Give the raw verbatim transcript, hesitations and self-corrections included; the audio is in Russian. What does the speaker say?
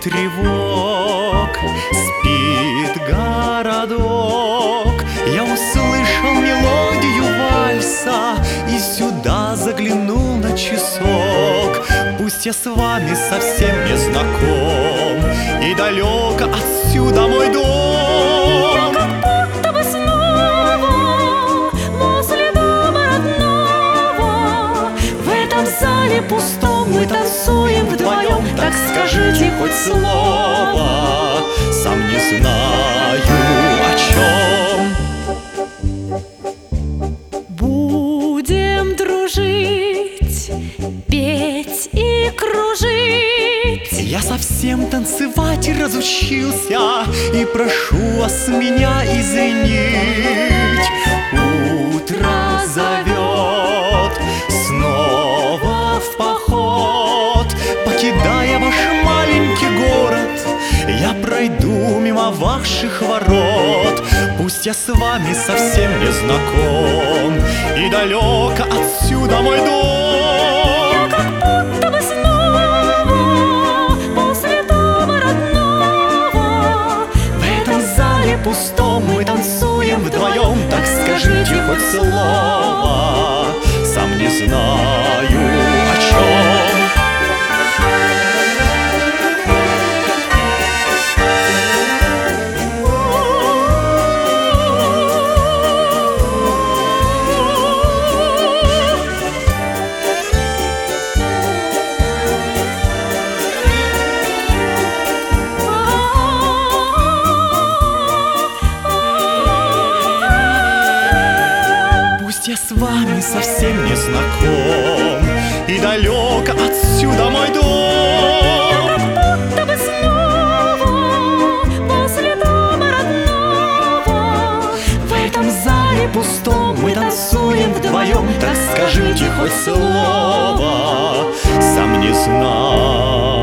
тревог спит городок. Я услышал мелодию вальса и сюда заглянул на часок. Пусть я с вами совсем не знаком и далеко отсюда мой дом. Я как будто бы снова возле дома родного. В этом зале пустом мы танцуем вдвоем. Так скажите хоть слово, сам не знаю о чем. Будем дружить, петь и кружить. Я совсем танцевать разучился и прошу вас меня извинить. Утро зовет снова в поход. Покидая ваш маленький город, я пройду мимо ваших ворот. Пусть я с вами совсем не знаком и далеко отсюда мой дом. Я как будто бы снова после дома родного. В этом зале пустом мы танцуем вдвоем. Так скажите хоть слово, сам не знаю о чем. Я с вами совсем не знаком и далеко отсюда мой дом. Я как будто бы снова возле дома родного. В этом зале пустом мы танцуем вдвоем. Так скажите хоть слово, сам не знаю